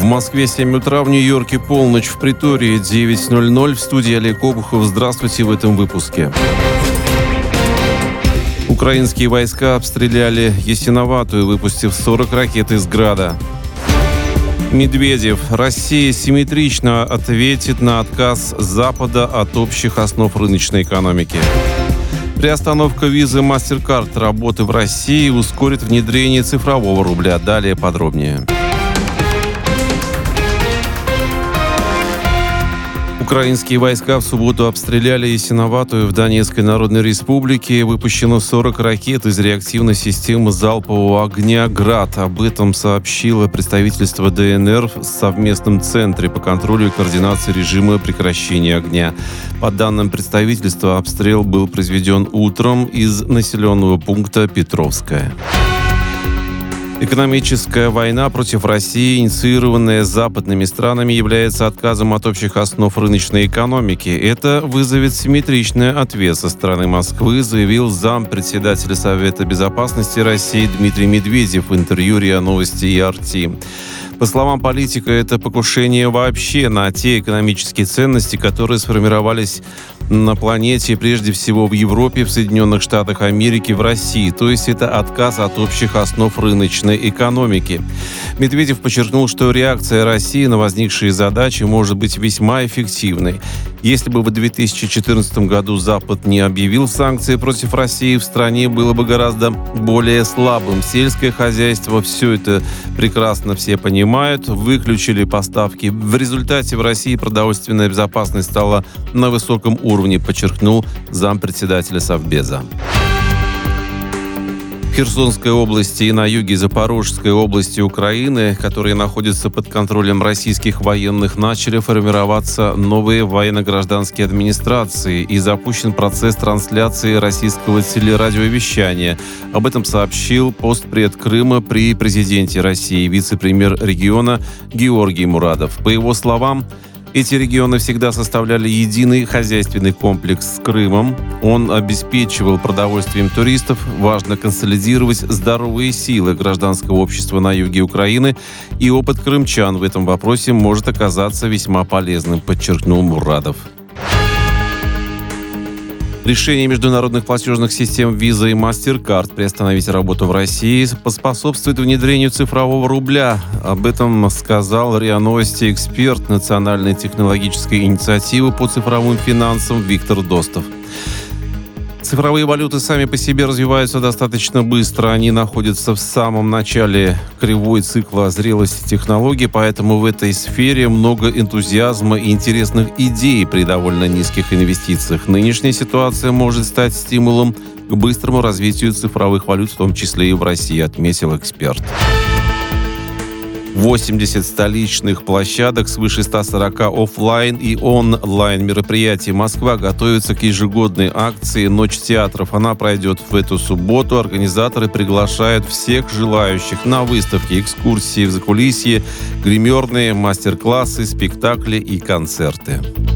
Москве 7 утра, в Нью-Йорке полночь, в Притории 9:00. В студии Олег Обухов. Здравствуйте в этом выпуске. Украинские войска обстреляли Ясиноватую, выпустив 40 ракет из «Града». Медведев. Россия симметрично ответит на отказ Запада от общих основ рыночной экономики. Приостановка визы MasterCard работы в России ускорит внедрение цифрового рубля. Далее подробнее. Украинские войска в субботу обстреляли Ясиноватую в Донецкой Народной Республике. Выпущено 40 ракет из реактивной системы залпового огня «Град». Об этом сообщило представительство ДНР в совместном центре по контролю и координации режима прекращения огня. По данным представительства, обстрел был произведен утром из населенного пункта Петровская. Экономическая война против России, инициированная западными странами, является отказом от общих основ рыночной экономики. Это вызовет симметричный ответ со стороны Москвы, заявил зампредседателя Совета безопасности России Дмитрий Медведев в интервью РИА Новости и RT. По словам политика, это покушение вообще на те экономические ценности, которые сформировались на планете, прежде всего в Европе, в Соединенных Штатах Америки, в России. То есть это отказ от общих основ рыночной экономики. Медведев подчеркнул, что реакция России на возникшие задачи может быть весьма эффективной. Если бы в 2014 году Запад не объявил санкции против России, в стране было бы гораздо более слабым. Сельское хозяйство, все это прекрасно все понимают, выключили поставки. В результате в России продовольственная безопасность стала на высоком уровне, подчеркнул зампредседателя Совбеза. В Херсонской области и на юге Запорожской области Украины, которые находятся под контролем российских военных, начали формироваться новые военно-гражданские администрации и запущен процесс трансляции российского телерадиовещания. Об этом сообщил постпред Крыма при президенте России, вице-премьер региона Георгий Мурадов. По его словам, эти регионы всегда составляли единый хозяйственный комплекс с Крымом. Он обеспечивал продовольствием туристов. Важно консолидировать здоровые силы гражданского общества на юге Украины. И опыт крымчан в этом вопросе может оказаться весьма полезным, подчеркнул Мурадов. Решение международных платежных систем Visa и MasterCard приостановить работу в России поспособствует внедрению цифрового рубля. Об этом сказал РИА Новости эксперт Национальной технологической инициативы по цифровым финансам Виктор Достов. Цифровые валюты сами по себе развиваются достаточно быстро. Они находятся в самом начале кривой цикла зрелости технологий, поэтому в этой сфере много энтузиазма и интересных идей при довольно низких инвестициях. Нынешняя ситуация может стать стимулом к быстрому развитию цифровых валют, в том числе и в России, отметил эксперт. 80 столичных площадок, свыше 140 офлайн и онлайн мероприятий. Москва готовится к ежегодной акции «Ночь театров». Она пройдет в эту субботу. Организаторы приглашают всех желающих на выставки, экскурсии в закулисье, гримерные, мастер-классы, спектакли и концерты.